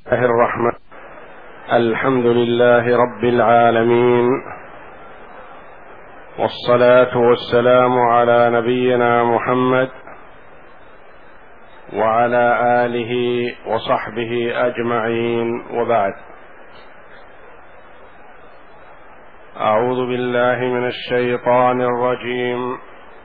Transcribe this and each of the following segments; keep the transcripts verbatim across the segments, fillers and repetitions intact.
الله الرحمن الحمد لله رب العالمين، والصلاة والسلام على نبينا محمد وعلى آله وصحبه أجمعين، وبعد. أعوذ بالله من الشيطان الرجيم.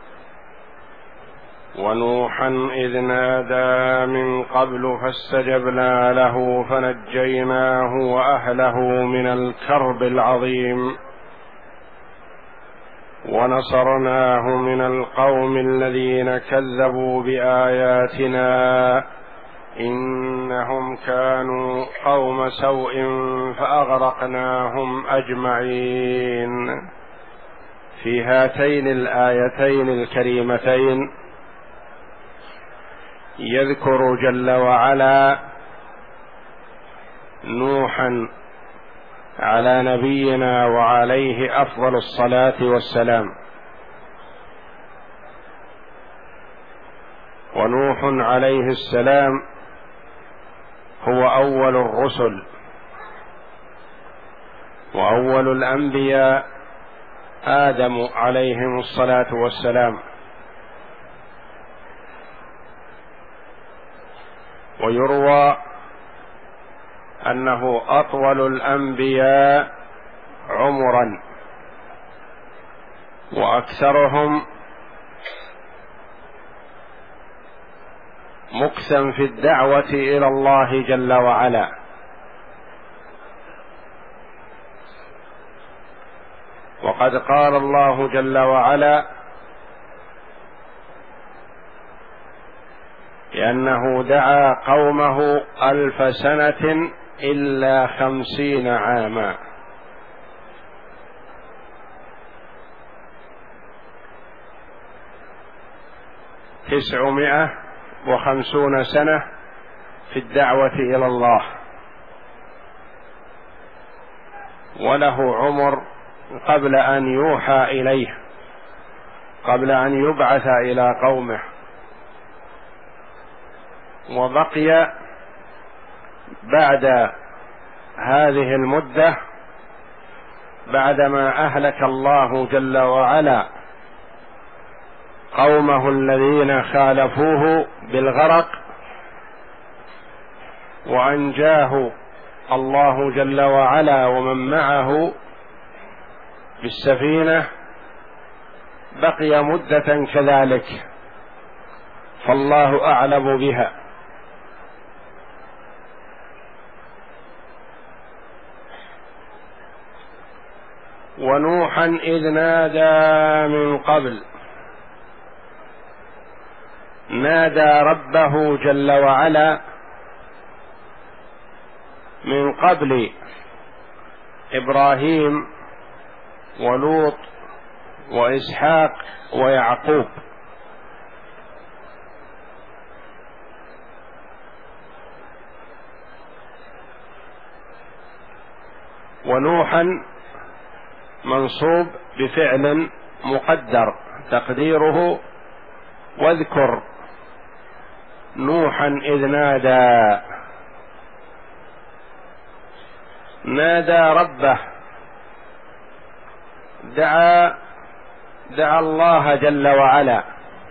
ونوحا إذ نادى من قبل فاستجبنا له فنجيناه وأهله من الكرب العظيم ونصرناه من القوم الذين كذبوا بآياتنا إنهم كانوا قوم سوء فأغرقناهم أجمعين. في هاتين الآيتين الكريمتين يذكر جل وعلا نوحا على نبينا وعليه أفضل الصلاة والسلام. ونوح عليه السلام هو أول الرسل وأول الأنبياء آدم عليهم الصلاة والسلام، ويروى أنه أطول الأنبياء عمرا وأكثرهم مكثا في الدعوة إلى الله جل وعلا. وقد قال الله جل وعلا لأنه دعا قومه ألف سنة إلا خمسين عاما، تسعمائة وخمسون سنة في الدعوة إلى الله، وله عمر قبل أن يوحى إليه، قبل أن يبعث إلى قومه. وبقي بعد هذه المدة، بعدما أهلك الله جل وعلا قومه الذين خالفوه بالغرق، وأنجاه الله جل وعلا ومن معه بالسفينة، بقي مدة كذلك، فالله أعلم بها. ونوحا إذ نادى من قبل، نادى ربه جل وعلا من قبل إبراهيم ولوط وإسحاق ويعقوب. ونوحا منصوب بفعل مقدر تقديره واذكر نوحا إذ نادى. نادى ربه، دعا دعا الله جل وعلا،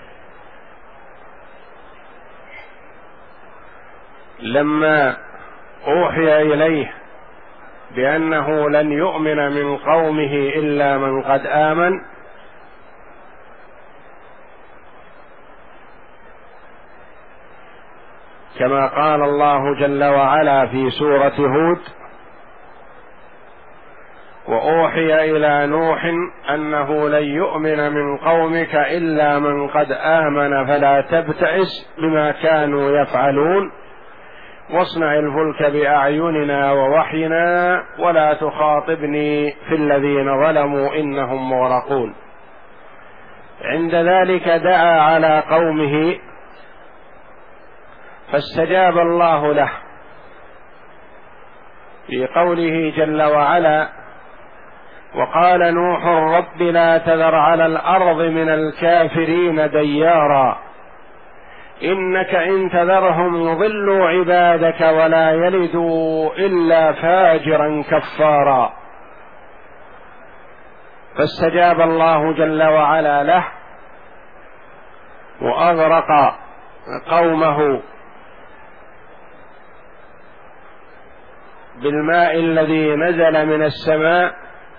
لما أوحي إليه بأنه لن يؤمن من قومه إلا من قد آمن، كما قال الله جل وعلا في سورة هود: وأوحي إلى نوح أنه لن يؤمن من قومك إلا من قد آمن فلا تبتئس بما كانوا يفعلون واصنع الفلك بأعيننا ووحينا ولا تخاطبني في الذين ظلموا إنهم مغرقون. عند ذلك دعا على قومه فاستجاب الله له في قوله جل وعلا: وقال نوح رب لا تذر على الأرض من الكافرين ديارا إنك إن تذرهم يضلوا عبادك ولا يلدوا إلا فاجرا كفارا. فاستجاب الله جل وعلا له وأغرق قومه بالماء الذي نزل من السماء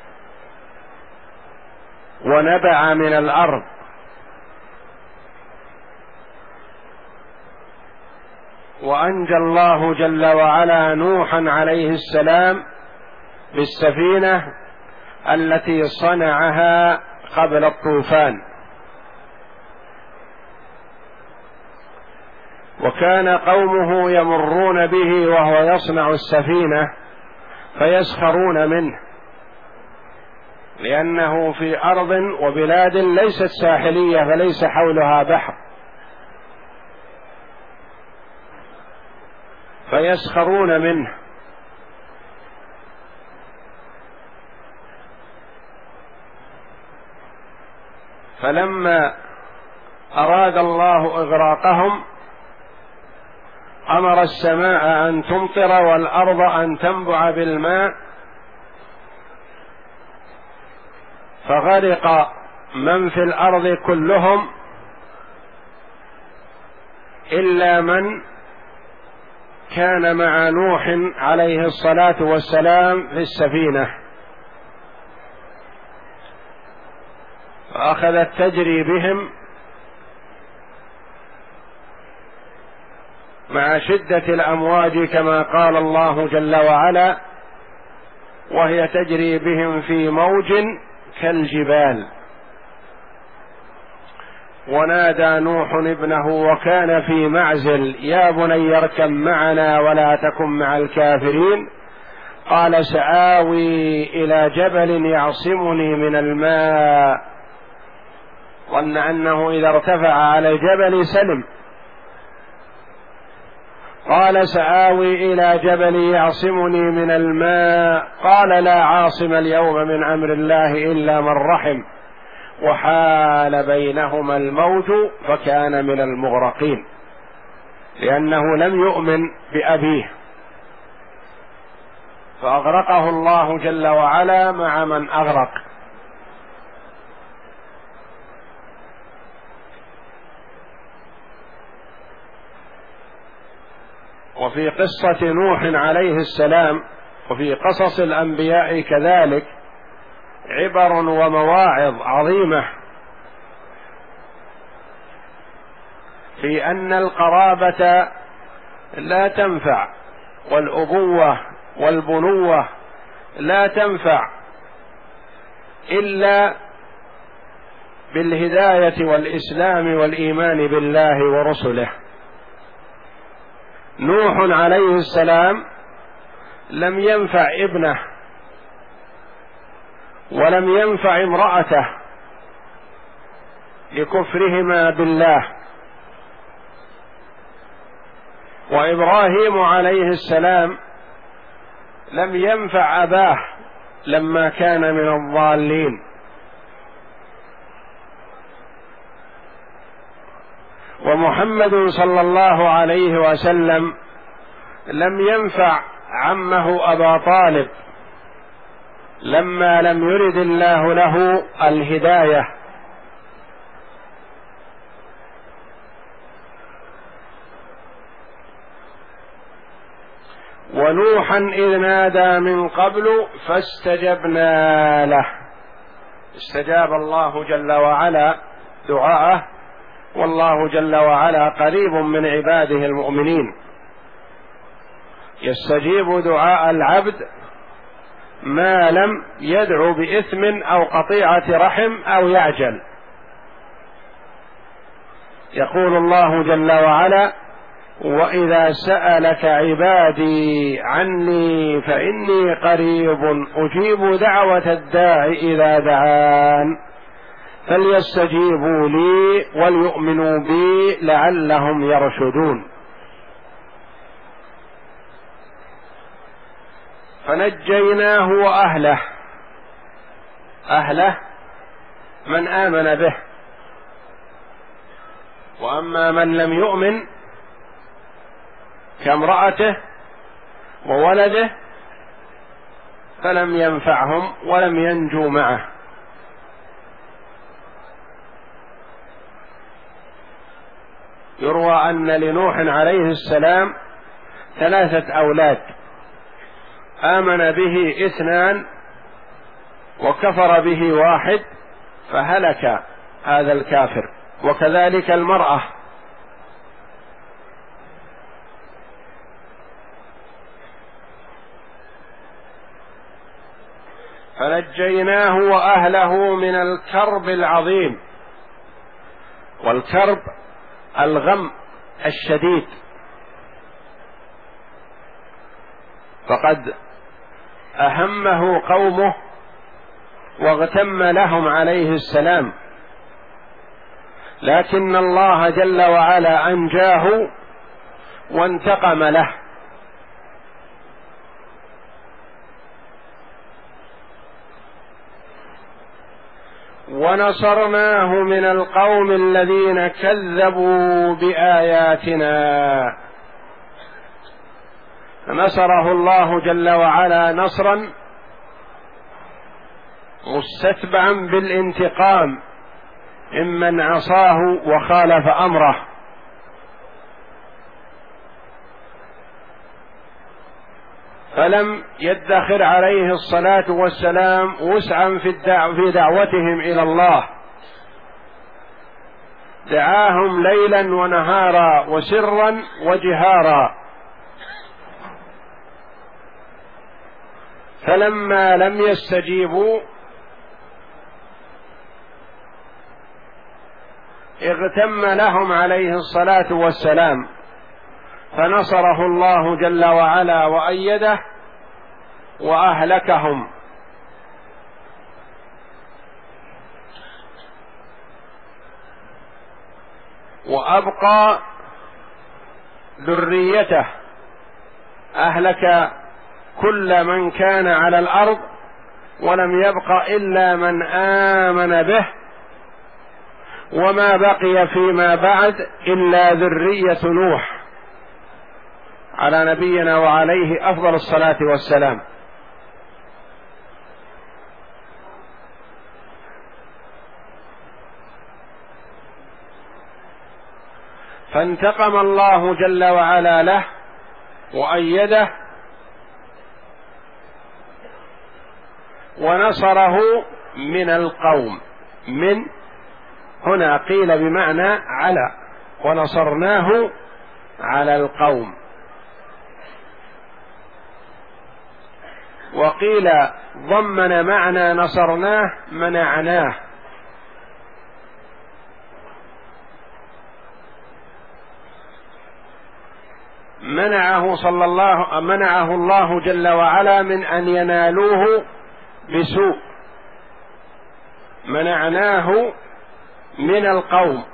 ونبع من الأرض، وأنجى الله جل وعلا نوحا عليه السلام بالسفينة التي صنعها قبل الطوفان. وكان قومه يمرون به وهو يصنع السفينة فيسخرون منه، لأنه في أرض وبلاد ليست ساحلية فليس حولها بحر، فيسخرون منه. فلما أراد الله إغراقهم أمر السماء أن تمطر والأرض أن تنبع بالماء، فغرق من في الأرض كلهم إلا من كان مع نوح عليه الصلاة والسلام في السفينة، فأخذت تجري بهم مع شدة الأمواج كما قال الله جل وعلا: وهي تجري بهم في موج كالجبال. ونادى نوح ابنه وكان في معزل: يا بني اركب معنا ولا تكن مع الكافرين. قال: سآوي إلى جبل يعصمني من الماء. ظن أنه إذا ارتفع على الجبل سلم. قال: سآوي إلى جبل يعصمني من الماء. قال: لا عاصم اليوم من أمر الله إلا من رحم. وحال بينهما الموج فكان من المغرقين، لأنه لم يؤمن بأبيه، فأغرقه الله جل وعلا مع من أغرق. وفي قصة نوح عليه السلام وفي قصص الأنبياء كذلك عبر ومواعظ عظيمة في أن القرابة لا تنفع، والأبوة والبنوة لا تنفع إلا بالهداية والإسلام والإيمان بالله ورسله. نوح عليه السلام لم ينفع ابنه ولم ينفع امرأته لكفرهما بالله، وإبراهيم عليه السلام لم ينفع أباه لما كان من الضالين، ومحمد صلى الله عليه وسلم لم ينفع عمه أبا طالب لما لم يرد الله له الهداية. ونوحا إذ نادى من قبل فاستجبنا له، استجاب الله جل وعلا دعاءه، والله جل وعلا قريب من عباده المؤمنين، يستجيب دعاء العبد ما لم يدعو بإثم أو قطيعة رحم أو يعجل. يقول الله جل وعلا: وإذا سألك عبادي عني فإني قريب أجيب دعوة الداع إذا دعان فليستجيبوا لي وليؤمنوا بي لعلهم يرشدون. فنجيناه وأهله، أهله من آمن به وأما من لم يؤمن كامرأته وولده فلم ينفعهم ولم ينجوا معه. يروى أن لنوح عليه السلام ثلاثة أولاد، آمن به اثنان وكفر به واحد فهلك هذا الكافر، وكذلك المرأة. فنجيناه وأهله من الكرب العظيم، والكرب الغم الشديد، فقد أهمه قومه واغتم لهم عليه السلام، لكن الله جل وعلا أنجاه وانتقم له. ونصرناه من القوم الذين كذبوا بآياتنا، فنصره الله جل وعلا نصرا مستتبعا بالانتقام ممن عصاه وخالف أمره. فلم يدخر عليه الصلاة والسلام وسعا في, الدعو في دعوتهم إلى الله، دعاهم ليلا ونهارا وسرا وجهارا، فلما لم يستجيبوا اغتم لهم عليه الصلاة والسلام، فنصره الله جل وعلا وأيده وأهلكهم. وأبقى ذريته، أهلك كل من كان على الأرض ولم يبق إلا من آمن به، وما بقي فيما بعد إلا ذرية نوح على نبينا وعليه أفضل الصلاة والسلام. فانتقم الله جل وعلا له وأيده ونصره من القوم. من هنا قيل بمعنى على، ونصرناه على القوم، وقيل ضمن معنى نصرناه منعناه، منعه صلى الله منعه الله جل وعلا من أن ينالوه بسوء، منعناه من القوم.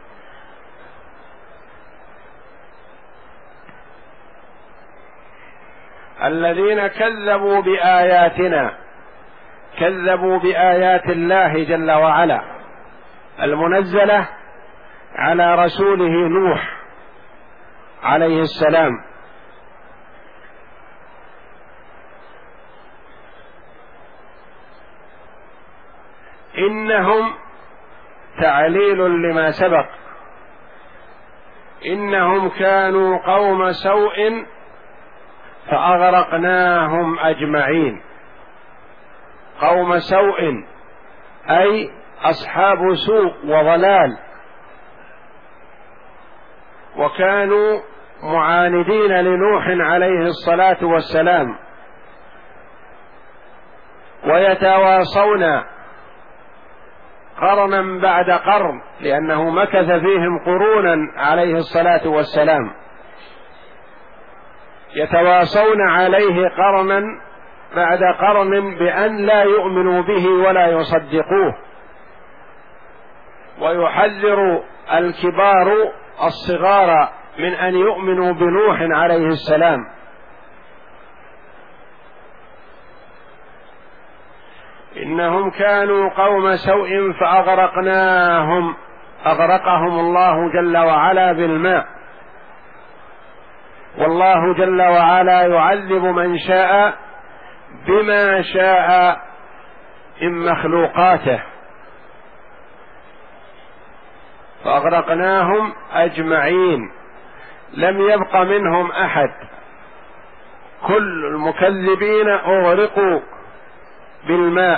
الذين كذبوا بآياتنا، كذبوا بآيات الله جل وعلا المنزلة على رسوله نوح عليه السلام. إنهم تعليل لما سبق، إنهم كانوا قوم سوء فأغرقناهم أجمعين. قوم سوء أي أصحاب سوء وضلال، وكانوا معاندين لنوح عليه الصلاة والسلام، ويتواصون قرنا بعد قرن، لأنه مكث فيهم قرونا عليه الصلاة والسلام، يتواصون عليه قرنا بعد قرن بأن لا يؤمنوا به ولا يصدقوه، ويحذر الكبار الصغار من أن يؤمنوا بنوح عليه السلام. إنهم كانوا قوم سوء فأغرقناهم أغرقهم الله جل وعلا بالماء، والله جل وعلا يعذب من شاء بما شاء من مخلوقاته، فأغرقناهم أجمعين لم يبق منهم أحد، كل المكذبين أغرقوا بالماء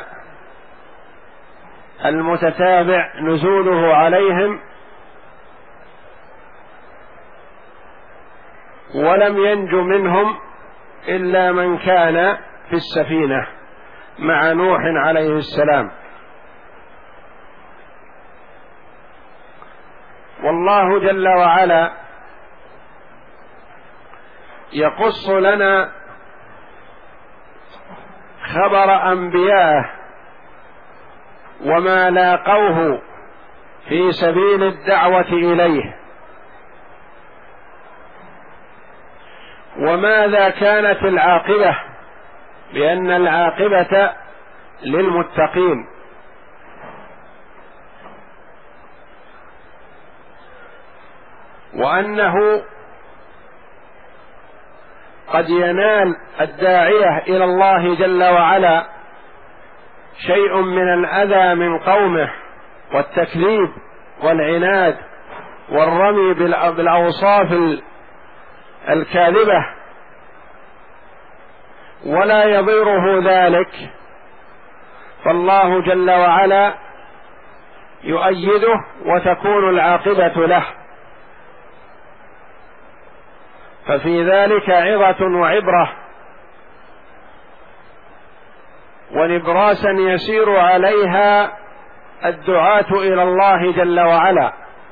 المتتابع نزوله عليهم، ولم ينج منهم إلا من كان في السفينة مع نوح عليه السلام. والله جل وعلا يقص لنا خبر أنبيائه وما لاقوه في سبيل الدعوة إليه، وماذا كانت العاقبة، بأن العاقبة للمتقين، وأنه قد ينال الداعية إلى الله جل وعلا شيء من الأذى من قومه والتكذيب والعناد والرمي بالأوصاف الكاذبة، ولا يضيره ذلك، فالله جل وعلا يؤيده وتكون العاقبة له. ففي ذلك عظة وعبرة ونبراسا يسير عليها الدعاة إلى الله جل وعلا،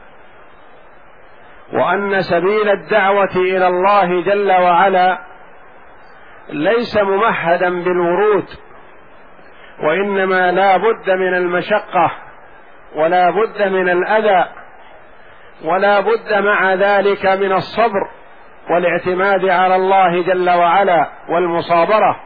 وأن سبيل الدعوة إلى الله جل وعلا ليس ممهدا بالورود، وإنما لا بد من المشقة ولا بد من الأذى ولا بد مع ذلك من الصبر والاعتماد على الله جل وعلا والمصابرة.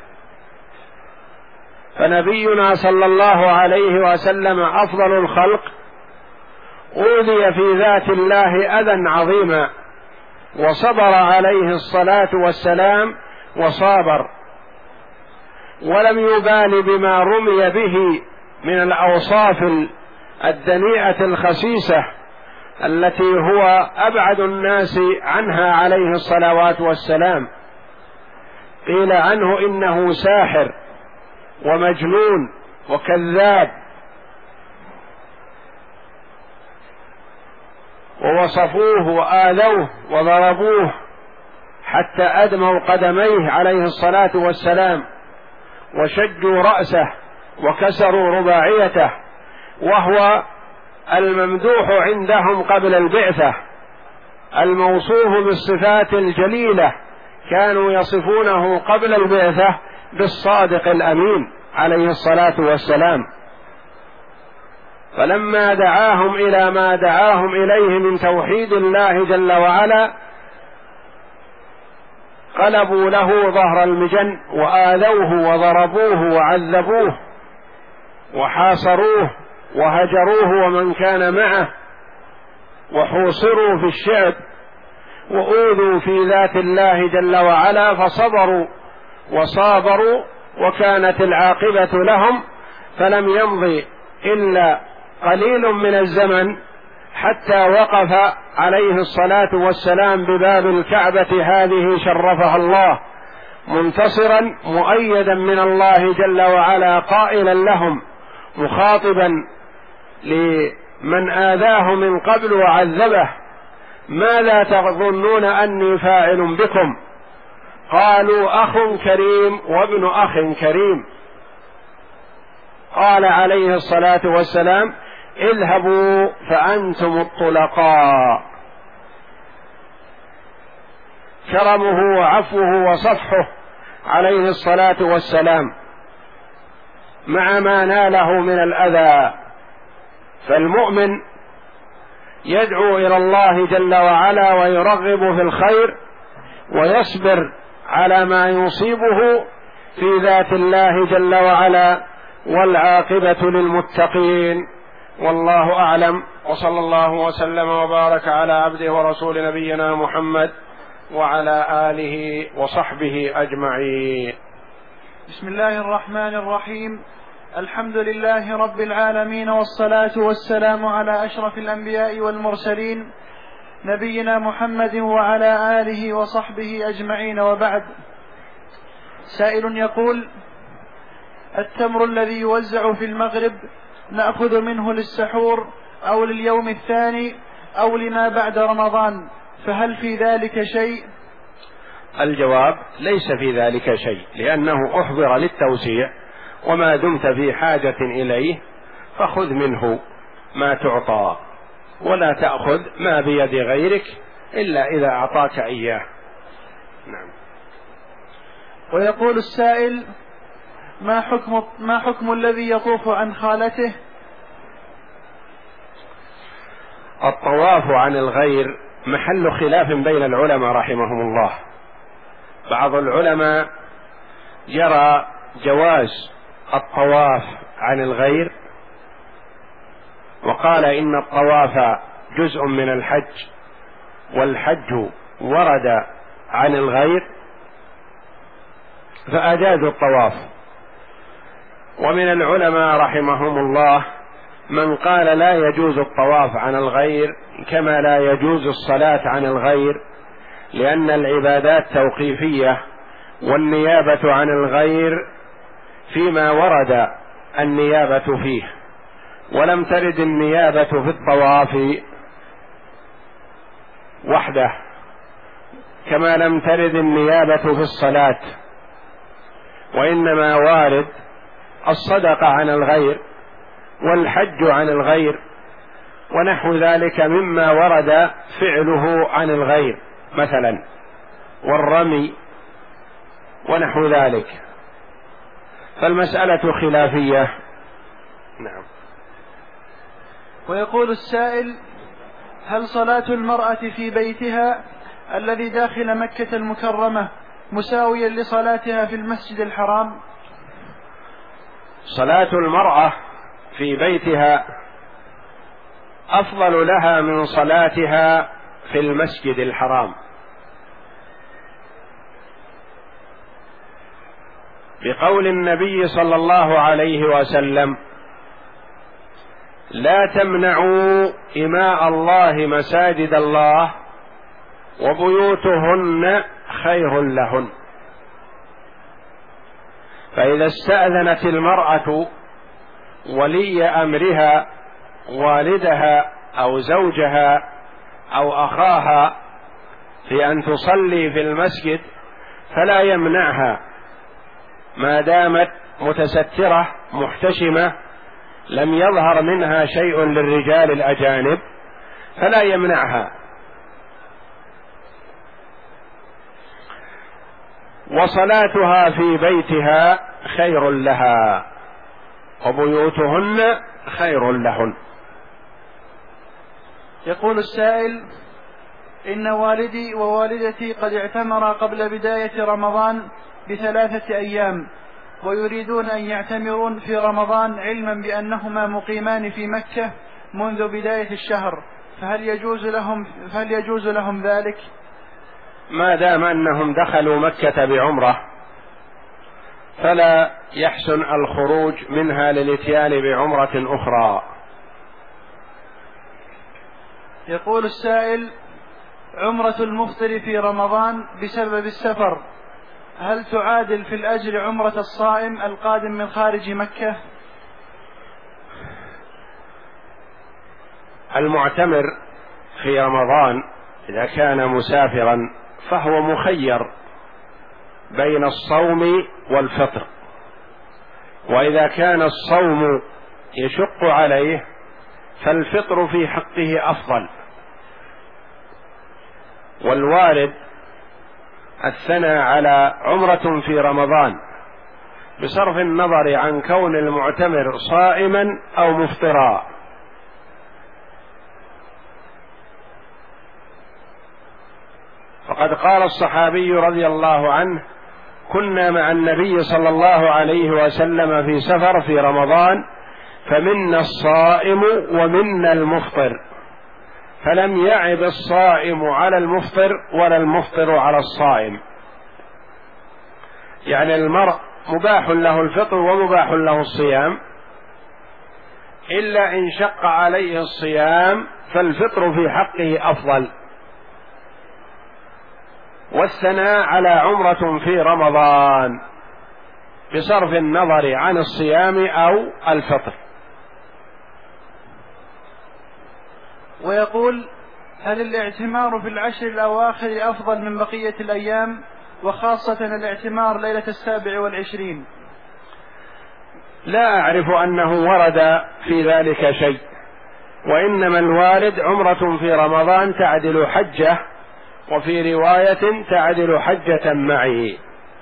فنبينا صلى الله عليه وسلم أفضل الخلق أوذي في ذات الله أذى عظيما وصبر عليه الصلاة والسلام وصابر، ولم يبال بما رمي به من الأوصاف الدنيئة الخسيسة التي هو أبعد الناس عنها عليه الصلوات والسلام. قيل عنه إنه ساحر ومجنون وكذاب، ووصفوه وآذوه وضربوه حتى أدموا قدميه عليه الصلاة والسلام وشجوا رأسه وكسروا رباعيته، وهو الممدوح عندهم قبل البعثة الموصوف بالصفات الجليلة، كانوا يصفونه قبل البعثة بالصادق الأمين عليه الصلاة والسلام. فلما دعاهم إلى ما دعاهم إليه من توحيد الله جل وعلا قلبوا له ظهر المجن وآذوه وضربوه وعذبوه وحاصروه وهجروه ومن كان معه، وحوصروا في الشعب وأوذوا في ذات الله جل وعلا، فصبروا وصابروا وكانت العاقبة لهم. فلم يمضي إلا قليل من الزمن حتى وقف عليه الصلاة والسلام بباب الكعبة هذه شرفها الله منتصرا مؤيدا من الله جل وعلا، قائلا لهم مخاطبا لمن آذاه من قبل وعذبه: ماذا تظنون أني فاعل بكم؟ قالوا أخ كريم وابن أخ كريم. قال عليه الصلاة والسلام: اذهبوا فأنتم الطلقاء. كرمه وعفوه وصفحه عليه الصلاة والسلام مع ما ناله من الأذى. فالمؤمن يدعو إلى الله جل وعلا ويرغب في الخير ويصبر على ما يصيبه في ذات الله جل وعلا، والعاقبة للمتقين، والله أعلم، وصلى الله وسلم وبارك على عبده ورسول نبينا محمد وعلى آله وصحبه أجمعين. بسم الله الرحمن الرحيم. الحمد لله رب العالمين، والصلاة والسلام على أشرف الأنبياء والمرسلين نبينا محمد وعلى آله وصحبه أجمعين، وبعد. سائل يقول: التمر الذي يوزع في المغرب نأخذ منه للسحور أو لليوم الثاني أو لما بعد رمضان، فهل في ذلك شيء؟ الجواب: ليس في ذلك شيء، لأنه أحضر للتوسيع، وما دمت في حاجة إليه فخذ منه ما تعطى، ولا تأخذ ما بيد غيرك إلا إذا أعطاك إياه. نعم. ويقول السائل: ما حكم, ما حكم الذي يطوف عن خالته؟ الطواف عن الغير محل خلاف بين العلماء رحمهم الله. بعض العلماء يرى جواز الطواف عن الغير، وقال إن الطواف جزء من الحج، والحج ورد عن الغير فأجازوا الطواف. ومن العلماء رحمهم الله من قال لا يجوز الطواف عن الغير، كما لا يجوز الصلاة عن الغير، لأن العبادات توقيفية، والنيابة عن الغير فيما ورد النيابة فيه، ولم ترد النيابة في الطواف وحده، كما لم ترد النيابة في الصلاة، وإنما وارد الصدقة عن الغير والحج عن الغير ونحو ذلك مما ورد فعله عن الغير، مثلا والرمي ونحو ذلك، فالمسألة خلافية. نعم. ويقول السائل: هل صلاة المرأة في بيتها الذي داخل مكة المكرمة مساويا لصلاتها في المسجد الحرام؟ صلاة المرأة في بيتها أفضل لها من صلاتها في المسجد الحرام، بقول النبي صلى الله عليه وسلم: لا تمنعوا إماء الله مساجد الله وبيوتهن خير لهن. فإذا استأذنت المرأة ولي أمرها والدها أو زوجها أو أخاها في أن تصلي في المسجد فلا يمنعها، ما دامت متسترة محتشمة لم يظهر منها شيء للرجال الأجانب، فلا يمنعها. وصلاتها في بيتها خير لها وبيوتهن خير لهن. يقول السائل: إن والدي ووالدتي قد اعتمرا قبل بداية رمضان بثلاثة أيام، ويريدون أن يعتمرون في رمضان، علما بأنهما مقيمان في مكة منذ بداية الشهر، فهل يجوز لهم فهل يجوز لهم ذلك؟ ما دام أنهم دخلوا مكة بعمرة فلا يحسن الخروج منها للاتيان بعمرة أخرى. يقول السائل: عمرة المفطر في رمضان بسبب السفر هل تعادل في الأجر عمرة الصائم القادم من خارج مكة؟ المعتمر في رمضان إذا كان مسافرا فهو مخير بين الصوم والفطر، وإذا كان الصوم يشق عليه فالفطر في حقه أفضل. والوارد الثناء على عمرة في رمضان بصرف النظر عن كون المعتمر صائما أو مفطرا. فقد قال الصحابي رضي الله عنه: كنا مع النبي صلى الله عليه وسلم في سفر في رمضان فمنا الصائم ومنا المفطر، فلم يعب الصائم على المفطر ولا المفطر على الصائم. يعني المرء مباح له الفطر ومباح له الصيام، إلا إن شق عليه الصيام فالفطر في حقه أفضل. والثناء على عمرة في رمضان بصرف النظر عن الصيام أو الفطر. ويقول: هل الاعتمار في العشر الأواخر أفضل من بقية الأيام، وخاصة الاعتمار ليلة السابع والعشرين؟ لا أعرف أنه ورد في ذلك شيء، وإنما الوارد عمرة في رمضان تعدل حجة، وفي رواية تعدل حجة معه.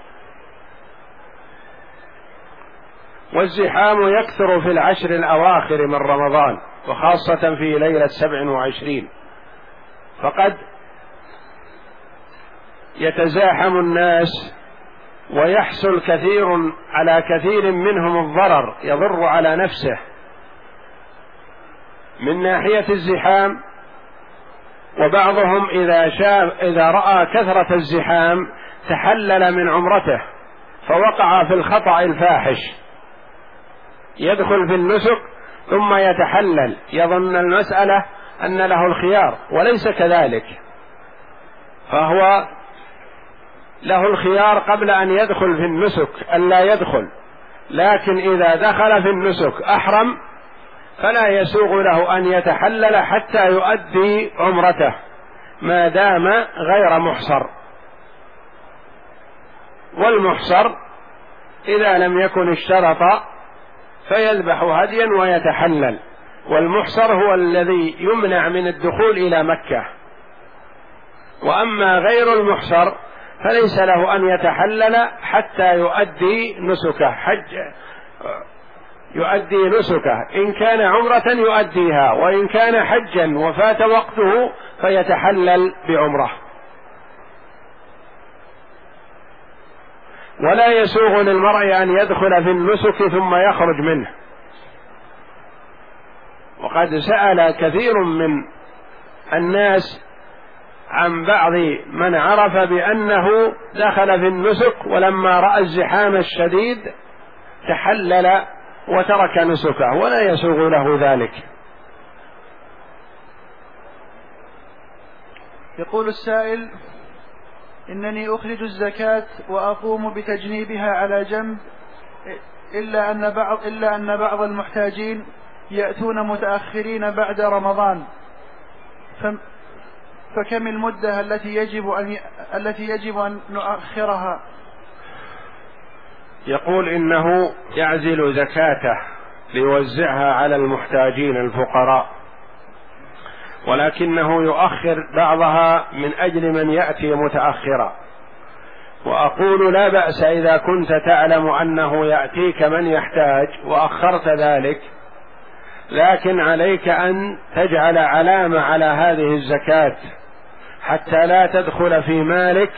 والزحام يكثر في العشر الأواخر من رمضان، وخاصة في ليلة سبع وعشرين، فقد يتزاحم الناس ويحصل كثير على كثير منهم الضرر، يضر على نفسه من ناحية الزحام. وبعضهم إذا شاف إذا رأى كثرة الزحام تحلل من عمرته فوقع في الخطأ الفاحش، يدخل في النسك ثم يتحلل، يظن المسألة أن له الخيار، وليس كذلك، فهو له الخيار قبل أن يدخل في النسك ألا يدخل، لكن إذا دخل في النسك أحرم فلا يسوغ له أن يتحلل حتى يؤدي عمرته ما دام غير محصر. والمحصر إذا لم يكن اشترط فيذبح هديا ويتحلل، والمحصر هو الذي يمنع من الدخول إلى مكة. وأما غير المحصر فليس له أن يتحلل حتى يؤدي نسكه، حج يؤدي نسكه، إن كان عمرة يؤديها، وإن كان حجا وفات وقته فيتحلل بعمرة. ولا يسوغ للمرء أن يدخل في النسك ثم يخرج منه. وقد سأل كثير من الناس عن بعض من عرف بأنه دخل في النسك ولما رأى الزحام الشديد تحلل وترك نسكه، ولا يسوغ له ذلك. يقول السائل: إنني أخرج الزكاة وأقوم بتجنيبها على جنب، إلا أن بعض إلا أن بعض المحتاجين يأتون متأخرين بعد رمضان، فكم المدة التي يجب أن التي يجب أن نؤخرها؟ يقول إنه يعزل زكاته ليوزعها على المحتاجين الفقراء، ولكنه يؤخر بعضها من أجل من يأتي متأخرا. وأقول لا بأس إذا كنت تعلم أنه يأتيك من يحتاج وأخرت ذلك، لكن عليك أن تجعل علامة على هذه الزكاة حتى لا تدخل في مالك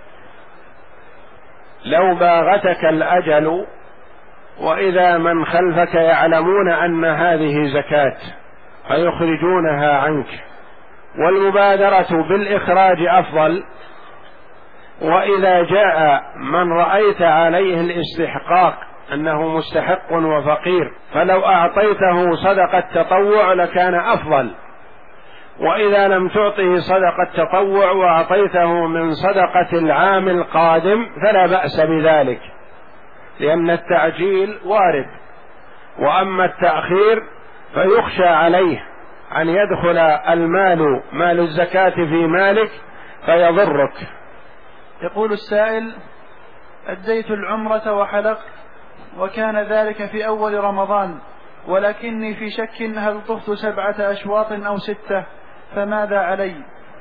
لو باغتك الأجل، وإذا من خلفك يعلمون أن هذه زكاة فيخرجونها عنك. والمبادرة بالإخراج أفضل. وإذا جاء من رأيت عليه الاستحقاق أنه مستحق وفقير فلو أعطيته صدقة تطوع لكان أفضل، وإذا لم تعطه صدقة تطوع وأعطيته من صدقة العام القادم فلا بأس بذلك، لأن التعجيل وارد. وأما التأخير فيخشى عليه أن يدخل المال مال الزكاة في مالك فيضرك. يقول السائل: أديت العمرة وحلقت، وكان ذلك في أول رمضان، ولكني في شك هل طفت سبعة أشواط أو ستة، فماذا علي؟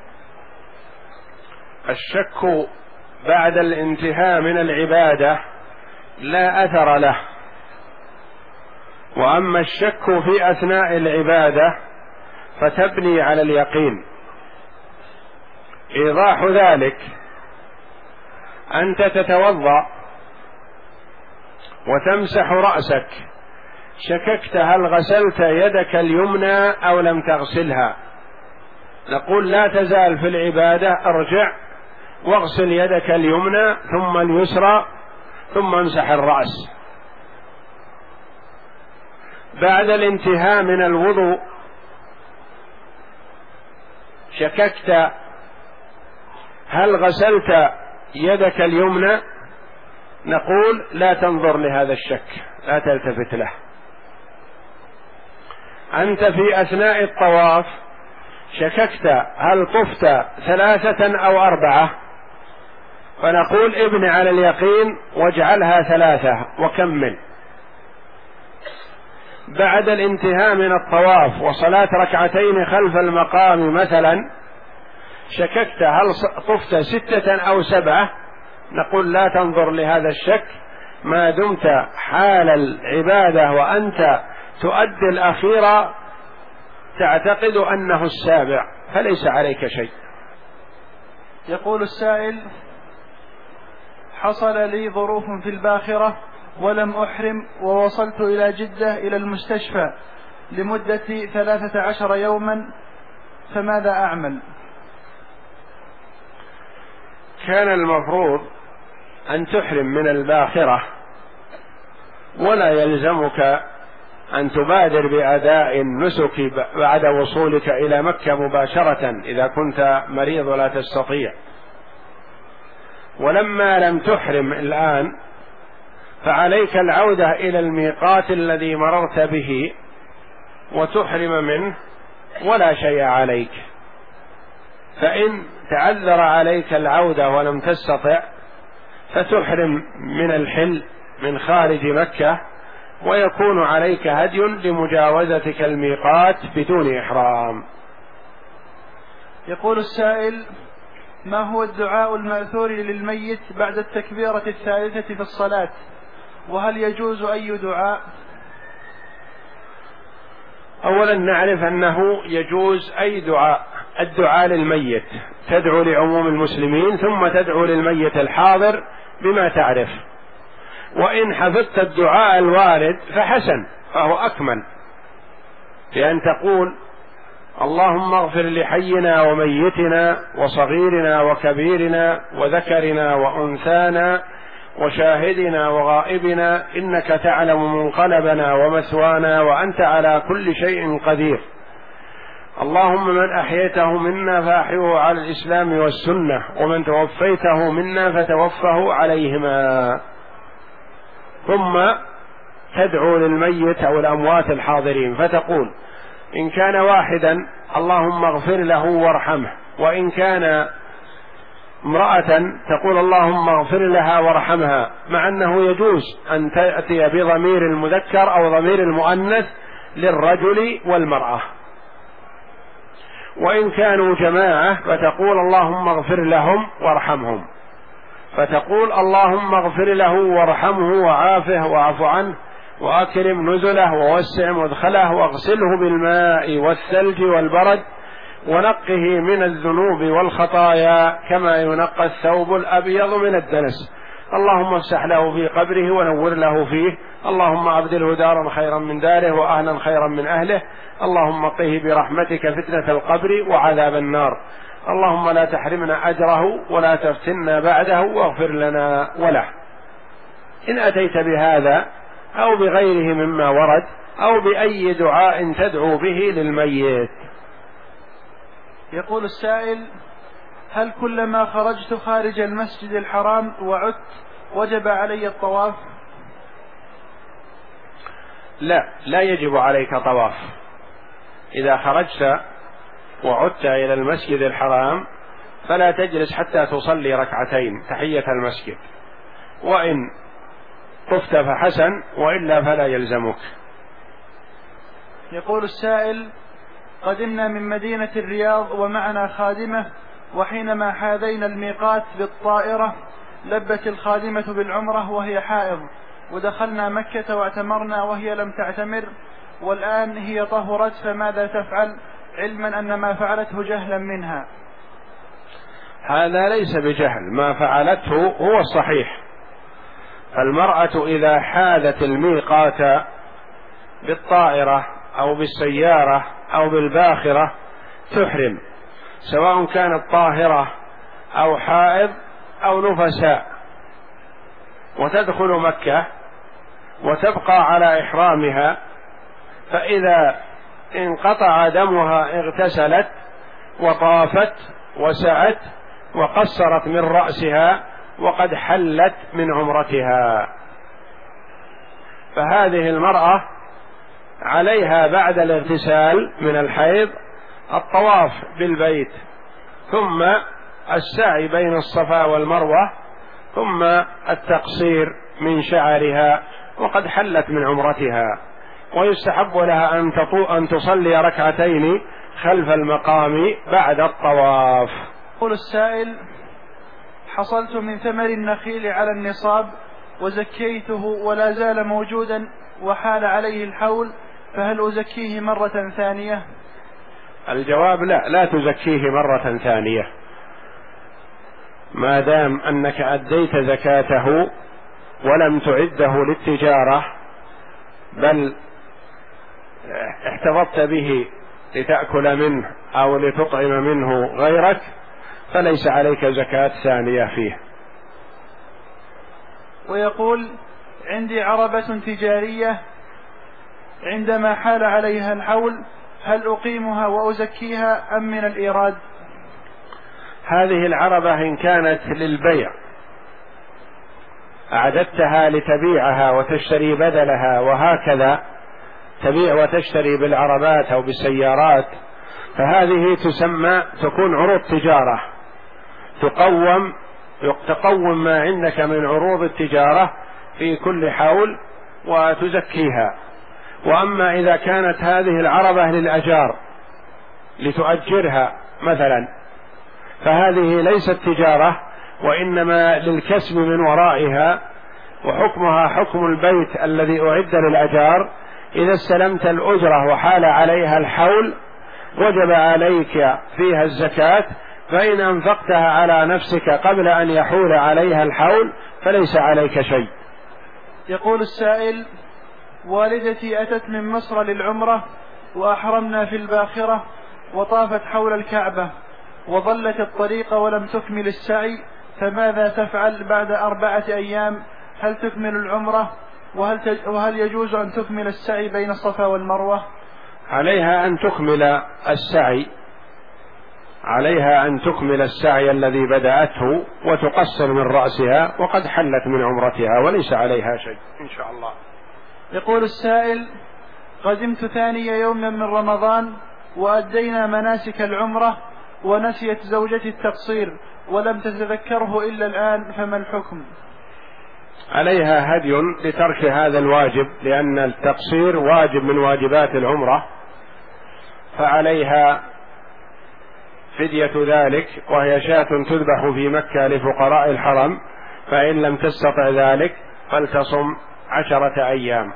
الشك بعد الانتهاء من العبادة لا أثر له، وأما الشك في أثناء العبادة فتبني على اليقين. إيضاح ذلك: أنت تتوضأ وتمسح رأسك شككت هل غسلت يدك اليمنى أو لم تغسلها، نقول لا تزال في العبادة، ارجع واغسل يدك اليمنى ثم اليسرى ثم امسح الرأس. بعد الانتهاء من الوضوء شككت هل غسلت يدك اليمنى، نقول لا تنظر لهذا الشك، لا تلتفت له. أنت في أثناء الطواف شككت هل طفت ثلاثة أو أربعة، فنقول ابن على اليقين واجعلها ثلاثة وكمل. بعد الانتهاء من الطواف وصلاة ركعتين خلف المقام مثلا شككت هل طفت ستة أو سبعة، نقول لا تنظر لهذا الشك ما دمت حال العبادة وأنت تؤدي الأخيرة تعتقد أنه السابع فليس عليك شيء. يقول السائل: حصل لي ظروف في الباخرة ولم أحرم، ووصلت إلى جدة إلى المستشفى لمدة ثلاثة عشر يوما، فماذا أعمل؟ كان المفروض أن تحرم من الباخرة، ولا يلزمك أن تبادر بأداء النسك بعد وصولك إلى مكة مباشرة إذا كنت مريض ولا تستطيع. ولما لم تحرم الآن فعليك العودة إلى الميقات الذي مررت به وتحرم منه ولا شيء عليك. فإن تعذر عليك العودة ولم تستطع فتحرم من الحل من خارج مكة، ويكون عليك هدي لمجاوزتك الميقات بدون إحرام. يقول السائل: ما هو الدعاء المأثور للميت بعد التكبيرة الثالثة في الصلاة، وهل يجوز أي دعاء؟ أولا نعرف أنه يجوز أي دعاء، الدعاء للميت تدعو لعموم المسلمين ثم تدعو للميت الحاضر بما تعرف، وإن حفظت الدعاء الوارد فحسن فهو أكمل، بأن تقول: اللهم اغفر لحينا وميتنا وصغيرنا وكبيرنا وذكرنا وأنثانا وشاهدنا وغائبنا إنك تعلم منقلبنا ومثوانا وأنت على كل شيء قدير. اللهم من أحييته منا فأحيه على الإسلام والسنة، ومن توفيته منا فتوفه عليهما. ثم تدعو للميت أو الأموات الحاضرين فتقول: إن كان واحدا اللهم اغفر له وارحمه، وإن كان امرأة تقول اللهم اغفر لها وارحمها، مع أنه يجوز أن تأتي بضمير المذكر أو ضمير المؤنث للرجل والمرأة. وإن كانوا جماعة فتقول اللهم اغفر لهم وارحمهم، فتقول اللهم اغفر له وارحمه وعافه واعف عنه وأكرم نزله ووسع مدخله واغسله بالماء والثلج والبرد ونقه من الذنوب والخطايا كما ينقى الثوب الأبيض من الدنس. اللهم افسح له في قبره ونور له فيه، اللهم أبدله دارا خيرا من داره وأهلا خيرا من أهله، اللهم قه برحمتك فتنة القبر وعذاب النار، اللهم لا تحرمنا أجره ولا تفتنا بعده واغفر لنا وله. إن أتيت بهذا أو بغيره مما ورد أو بأي دعاء تدعو به للميت. يقول السائل: هل كلما خرجت خارج المسجد الحرام وعدت وجب علي الطواف؟ لا، لا يجب عليك طواف. إذا خرجت وعدت إلى المسجد الحرام فلا تجلس حتى تصلي ركعتين تحية المسجد، وإن طفت فحسن وإلا فلا يلزمك. يقول السائل: قدمنا من مدينة الرياض ومعنا خادمة، وحينما حاذينا الميقات بالطائرة لبت الخادمة بالعمرة وهي حائض، ودخلنا مكة واعتمرنا وهي لم تعتمر، والآن هي طهرت، فماذا تفعل علما أن ما فعلته جهلا منها؟ هذا ليس بجهل، ما فعلته هو الصحيح. المرأة إذا حاذت الميقات بالطائرة أو بالسيارة أو بالباخرة تحرم، سواء كانت طاهرة أو حائض أو نفساء، وتدخل مكة وتبقى على إحرامها، فإذا انقطع دمها اغتسلت وطافت وسعت وقصرت من رأسها وقد حلت من عمرتها. فهذه المرأة عليها بعد الاغتسال من الحيض الطواف بالبيت، ثم السعي بين الصفا والمروة، ثم التقصير من شعرها وقد حلت من عمرتها. ويستحب لها أن أن تصلي ركعتين خلف المقام بعد الطواف. يقول السائل: حصلت من ثمر النخيل على النصاب وزكيته ولا زال موجودا وحال عليه الحول، فهل أزكيه مرة ثانية؟ الجواب: لا، لا تزكيه مرة ثانية، ما دام أنك أديت زكاته ولم تعده للتجارة بل احتفظت به لتأكل منه أو لتطعم منه غيرك، فليس عليك زكاة ثانية فيه. ويقول: عندي عربة تجارية عندما حال عليها الحول، هل أقيمها وأزكيها أم من الإيراد؟ هذه العربة إن كانت للبيع أعددتها لتبيعها وتشتري بدلها، وهكذا تبيع وتشتري بالعربات أو بالسيارات، فهذه تسمى تكون عروض تجارة، تقوم تقوم ما عندك من عروض التجارة في كل حول وتزكيها. وأما إذا كانت هذه العربة للأجار لتؤجرها مثلا، فهذه ليست تجارة وإنما للكسب من ورائها، وحكمها حكم البيت الذي أعد للأجار. إذا استلمت الأجرة وحال عليها الحول وجب عليك فيها الزكاة، فإن أنفقتها على نفسك قبل أن يحول عليها الحول فليس عليك شيء. يقول السائل: والدتي أتت من مصر للعمرة وأحرمنا في الباخرة وطافت حول الكعبة وظلت الطريق ولم تكمل السعي، فماذا تفعل بعد أربعة أيام؟ هل تكمل العمرة؟ وهل, تج... وهل يجوز أن تكمل السعي بين الصفا والمروة؟ عليها أن تكمل السعي عليها أن تكمل السعي الذي بدأته وتقصر من رأسها وقد حلت من عمرتها وليس عليها شيء إن شاء الله. يقول السائل: قدمت ثاني يوم من رمضان وأدينا مناسك العمرة ونسيت زوجتي التقصير ولم تتذكره إلا الآن، فما الحكم؟ عليها هدي لترك هذا الواجب، لأن التقصير واجب من واجبات العمرة، فعليها فدية ذلك، وهي شاة تذبح في مكة لفقراء الحرم، فإن لم تستطع ذلك فلتصم عشرة أيام.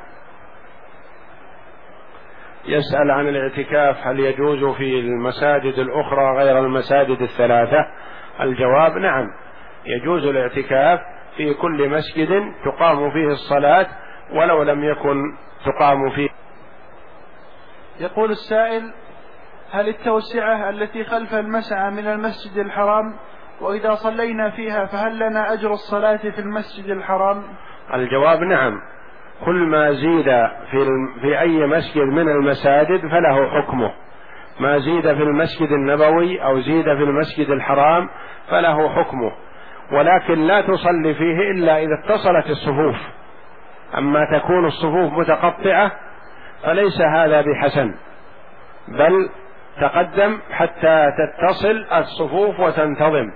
يسأل عن الاعتكاف: هل يجوز في المساجد الأخرى غير المساجد الثلاثة؟ الجواب: نعم، يجوز الاعتكاف في كل مسجد تقام فيه الصلاة ولو لم يكن تقام فيه. يقول السائل: هل التوسعة التي خلف المسعى من المسجد الحرام، وإذا صلينا فيها فهل لنا أجر الصلاة في المسجد الحرام؟ الجواب: نعم، كل ما زيد في, في أي مسجد من المساجد فله حكمه، ما زيد في المسجد النبوي أو زيد في المسجد الحرام فله حكمه، ولكن لا تصلي فيه إلا إذا اتصلت الصفوف. أما تكون الصفوف متقطعة فليس هذا بحسن، بل تقدم حتى تتصل الصفوف وتنتظم.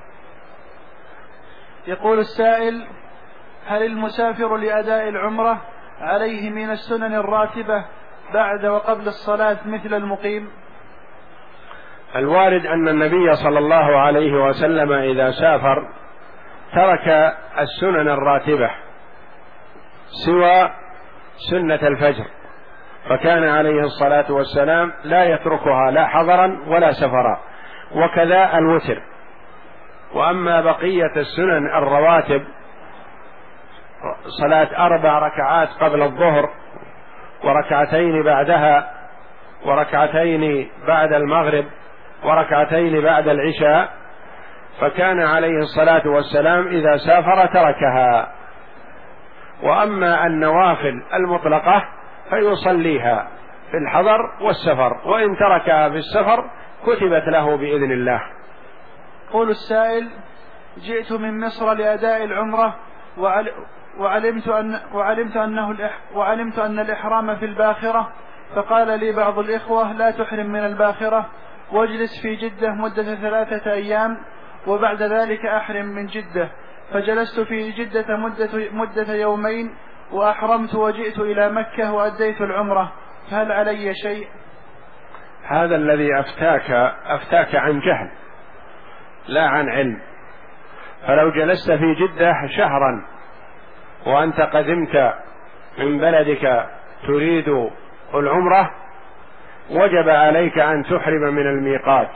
يقول السائل: هل المسافر لأداء العمرة عليه من السنن الراتبة بعد وقبل الصلاة مثل المقيم؟ الوارد أن النبي صلى الله عليه وسلم إذا سافر ترك السنن الراتبة سوى سنة الفجر، فكان عليه الصلاة والسلام لا يتركها لا حضرا ولا سفرا، وكذا الوتر. وأما بقية السنن الرواتب: صلاة أربع ركعات قبل الظهر، وركعتين بعدها وركعتين بعد المغرب وركعتين بعد العشاء، فكان عليه الصلاة والسلام إذا سافر تركها. وأما النوافل المطلقة فيصليها في الحضر والسفر، وإن تركها في السفر كتبت له بإذن الله. قول السائل: جئت من مصر لأداء العمرة وعلمت أن وعلمت أنه وعلمت أن الإحرام في الباخرة، فقال لي بعض الإخوة: لا تحرم من الباخرة واجلس في جدة مدة ثلاثة أيام وبعد ذلك أحرم من جدة. فجلست في جدة مدة, مدة يومين وأحرمت وجئت إلى مكة وأديت العمرة، فهل علي شيء؟ هذا الذي أفتاك أفتاك عن جهل لا عن علم. فلو جلست في جدة شهرا وأنت قدمت من بلدك تريد العمرة وجب عليك أن تحرم من الميقات.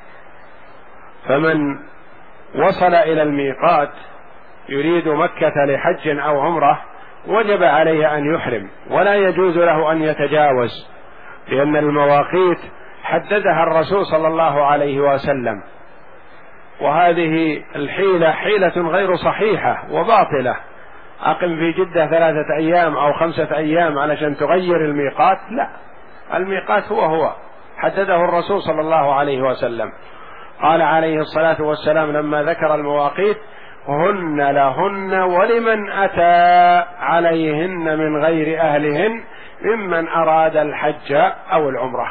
فمن وصل إلى الميقات يريد مكة لحج أو عمرة وجب عليه أن يحرم، ولا يجوز له أن يتجاوز، لأن المواقيت حددها الرسول صلى الله عليه وسلم. وهذه الحيلة حيلة غير صحيحة وباطلة. أقم في جدة ثلاثة أيام أو خمسة أيام علشان تغير الميقات، لا، الميقات هو هو حدده الرسول صلى الله عليه وسلم. قال عليه الصلاة والسلام لما ذكر المواقيت: هن لهن ولمن أتى عليهن من غير أهلهن ممن أراد الحج أو العمرة.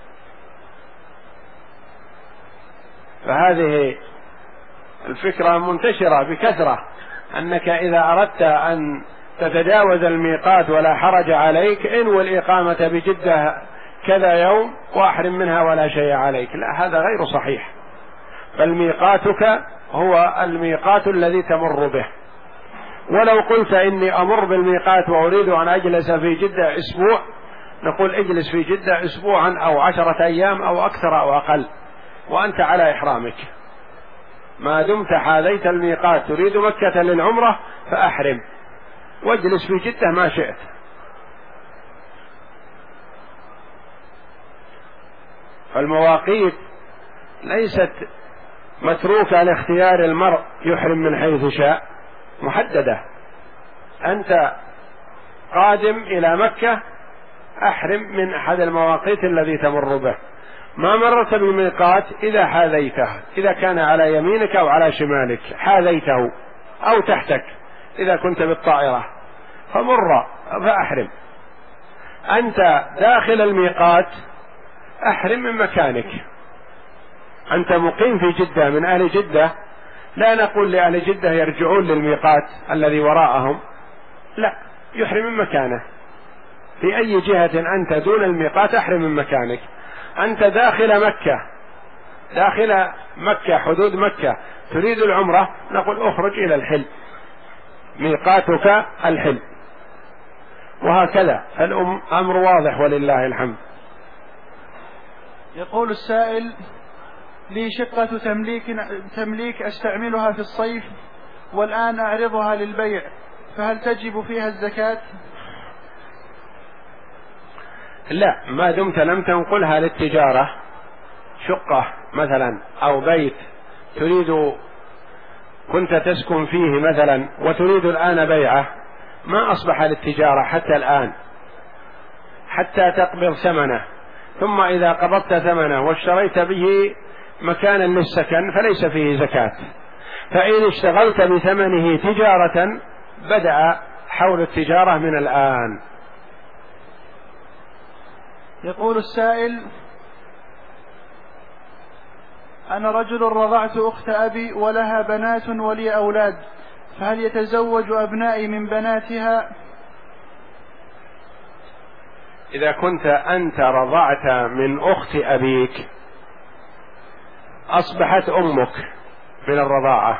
فهذه الفكرة منتشرة بكثرة، أنك إذا أردت أن تتجاوز الميقات ولا حرج عليك انوي الإقامة بجدة كذا يوم وأحرم منها ولا شيء عليك. لا، هذا غير صحيح. بل ميقاتك هو الميقات الذي تمر به. ولو قلت إني أمر بالميقات وأريد أن أجلس في جدة أسبوع، نقول اجلس في جدة أسبوعا أو عشرة أيام أو أكثر أو أقل وأنت على إحرامك، ما دمت حاذيت الميقات تريد مكة للعمرة فأحرم واجلس في جدة ما شئت. فالمواقيت ليست متروكة لاختيار المرء يحرم من حيث شاء، محددة. أنت قادم إلى مكة أحرم من أحد المواقيت الذي تمر به. ما مرت بالميقات إذا حاذيته، إذا كان على يمينك أو على شمالك حاذيته أو تحتك إذا كنت بالطائرة فمر فأحرم. أنت داخل الميقات أحرم من مكانك. أنت مقيم في جدة من أهل جدة، لا نقول لأهل جدة يرجعون للميقات الذي وراءهم، لا، يحرم من مكانه. في أي جهة أنت دون الميقات أحرم من مكانك. أنت داخل مكة داخل مكة حدود مكة تريد العمرة، نقول اخرج إلى الحل، ميقاتك الحل. وهكذا الأمر واضح ولله الحمد. يقول السائل: لي شقة تمليك, تمليك أستعملها في الصيف والآن أعرضها للبيع، فهل تجب فيها الزكاة؟ لا، ما دمت لم تنقلها للتجارة، شقة مثلا أو بيت تريد كنت تسكن فيه مثلا وتريد الآن بيعه، ما أصبح للتجارة حتى الآن حتى تقبض ثمنه، ثم إذا قبضت ثمنه واشتريت به مكانا للسكن فليس فيه زكاة. فإن اشتغلت بثمنه تجارة بدأ حول التجارة من الآن. يقول السائل: أنا رجل رضعت أخت أبي ولها بنات ولي أولاد، فهل يتزوج أبنائي من بناتها؟ إذا كنت أنت رضعت من أخت أبيك أصبحت أمك من الرضاعة،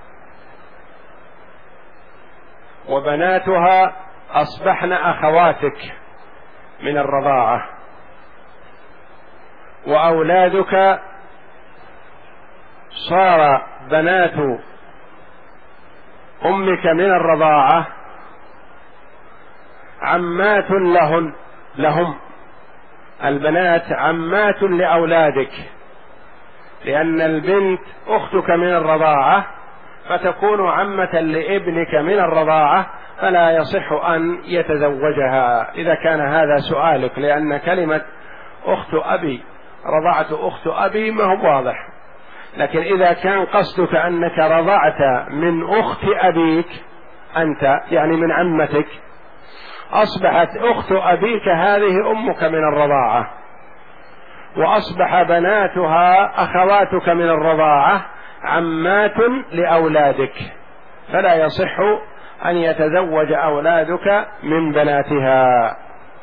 وبناتها أصبحن أخواتك من الرضاعة، وأولادك صار بنات أمك من الرضاعة عمات لهن لهم. البنات عمات لأولادك، لأن البنت أختك من الرضاعة فتكون عمة لابنك من الرضاعة، فلا يصح أن يتزوجها إذا كان هذا سؤالك، لأن كلمة أخت أبي رضعت أخت أبي ما هو واضح. لكن إذا كان قصدك أنك رضعت من أخت أبيك أنت، يعني من عمتك، أصبحت أخت أبيك هذه أمك من الرضاعة، وأصبح بناتها أخواتك من الرضاعة عمات لأولادك، فلا يصح أن يتزوج أولادك من بناتها.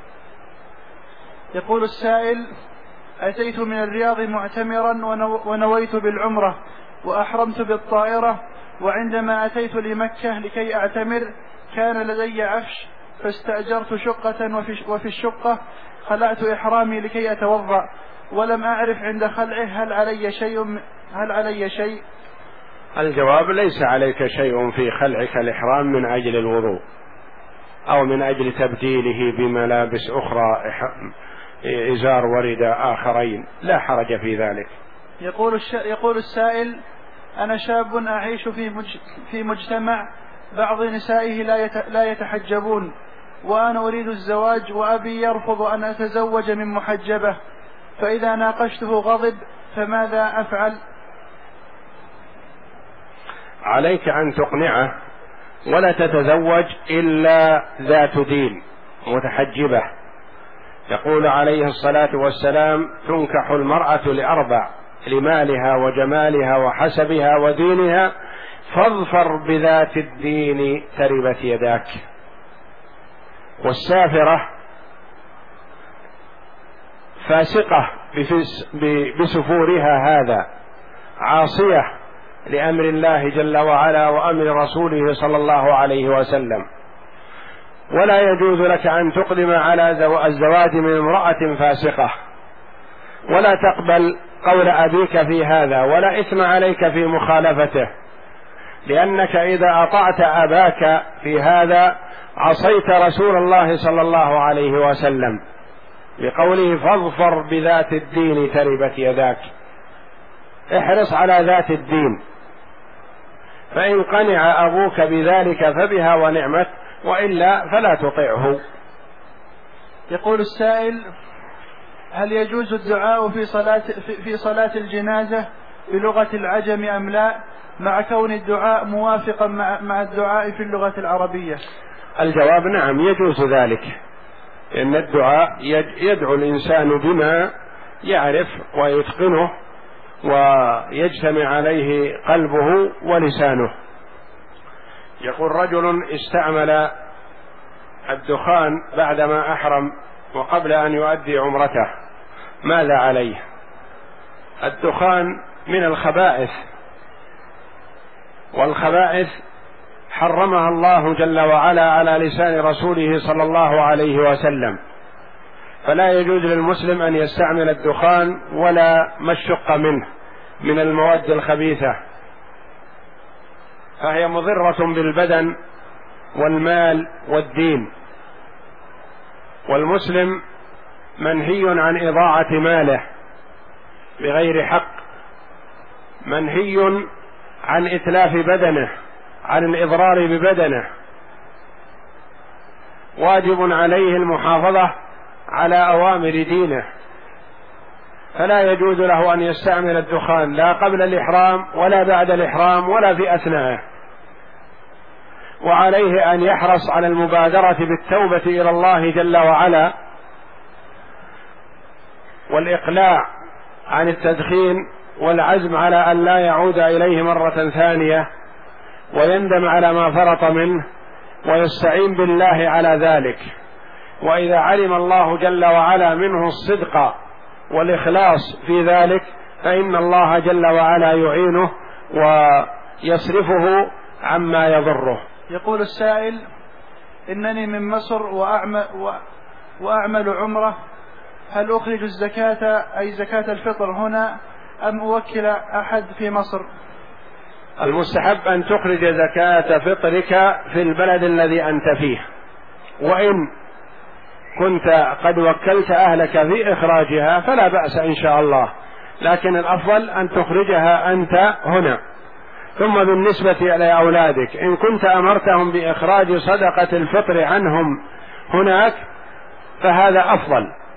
يقول السائل: أتيت من الرياض معتمرا ونويت بالعمرة وأحرمت بالطائرة، وعندما أتيت لمكة لكي أعتمر كان لدي عفش فاستأجرت شقة، وفي الشقة خلعت إحرامي لكي أتوضأ، ولم أعرف عند خلعه هل علي شيء هل علي شيء؟ الجواب: ليس عليك شيء في خلعك الإحرام من أجل الوضوء أو من أجل تبديله بملابس أخرى، إزار ورداء آخرين، لا حرج في ذلك. يقول يقول السائل: أنا شاب أعيش في في مجتمع بعض نسائه لا يتحجبون، وأنا أريد الزواج وأبي يرفض أن أتزوج من محجبة، فإذا ناقشته غضب، فماذا أفعل؟ عليك أن تقنعه ولا تتزوج إلا ذات دين متحجبة. يقول عليه الصلاة والسلام: تنكح المرأة لأربع: لمالها وجمالها وحسبها ودينها، فاظفر بذات الدين تربت يداك. والسافرة فاسقة بسفورها هذا، عاصية لأمر الله جل وعلا وأمر رسوله صلى الله عليه وسلم، ولا يجوز لك أن تقدم على الزواج من امرأة فاسقة، ولا تقبل قول أبيك في هذا، ولا إثم عليك في مخالفته، لأنك إذا أطعت أباك في هذا عصيت رسول الله صلى الله عليه وسلم بقوله: فاظفر بذات الدين تربت يداك. احرص على ذات الدين، فإن قنع أبوك بذلك فبها ونعمت، وإلا فلا تطعه. يقول السائل: هل يجوز الدعاء في صلاة في صلاة الجنازة بلغة العجم أم لا، مع كون الدعاء موافقا مع الدعاء في اللغة العربية؟ الجواب: نعم، يجوز ذلك، إن الدعاء يدعو الإنسان بما يعرف ويتقنه ويجتمع عليه قلبه ولسانه. يقول: رجل استعمل الدخان بعدما أحرم وقبل أن يؤدي عمرته، ماذا عليه؟ الدخان من الخبائث، والخبائث حرمها الله جل وعلا على لسان رسوله صلى الله عليه وسلم، فلا يجوز للمسلم أن يستعمل الدخان ولا ما اشتق منه من المواد الخبيثة، فهي مضرة بالبدن والمال والدين. والمسلم منهي عن إضاعة ماله بغير حق، منهي عن إتلاف بدنه، عن الإضرار ببدنه، واجب عليه المحافظة على أوامر دينه، فلا يجوز له أن يستعمل الدخان لا قبل الإحرام ولا بعد الإحرام ولا في أثناءه. وعليه أن يحرص على المبادرة بالتوبة إلى الله جل وعلا والإقلاع عن التدخين، والعزم على أن لا يعود إليه مرة ثانية، ويندم على ما فرط منه ويستعين بالله على ذلك. وإذا علم الله جل وعلا منه الصدق والإخلاص في ذلك فإن الله جل وعلا يعينه ويصرفه عما يضره. يقول السائل: إنني من مصر وأعمل, وأعمل عمرة، هل أخرج الزكاة أي زكاة الفطر هنا أم أوكل أحد في مصر؟ المستحب أن تخرج زكاة فطرك في البلد الذي أنت فيه، وإن كنت قد وكلت أهلك في إخراجها فلا بأس إن شاء الله، لكن الأفضل أن تخرجها أنت هنا. ثم بالنسبة إلى أولادك، إن كنت أمرتهم بإخراج صدقة الفطر عنهم هناك فهذا أفضل،